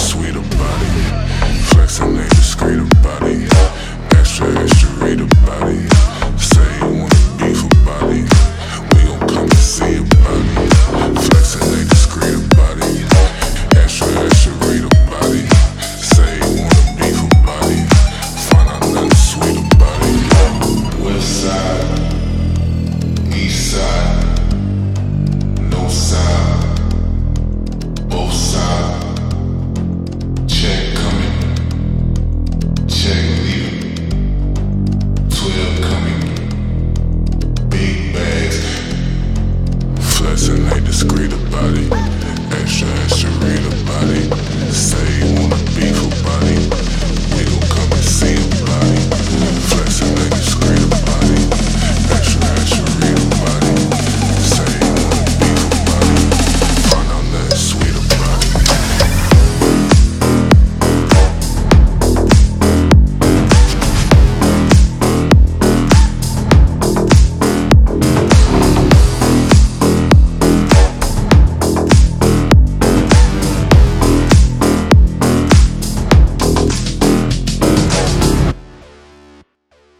sweet about it. Flexing ain't discreet about it. Extra, extra read about it. Say you wanna beef about it. We gon' come and see about it. Flexing ain't discreet about it. Extra, extra read about it. Say you wanna beef about it. Find out nothing sweet about it. West side, east side, north side, both sides. Check coming, check leaving. 12 coming, big bags. Flexing ain't discreet about it. Extra, extra read about it.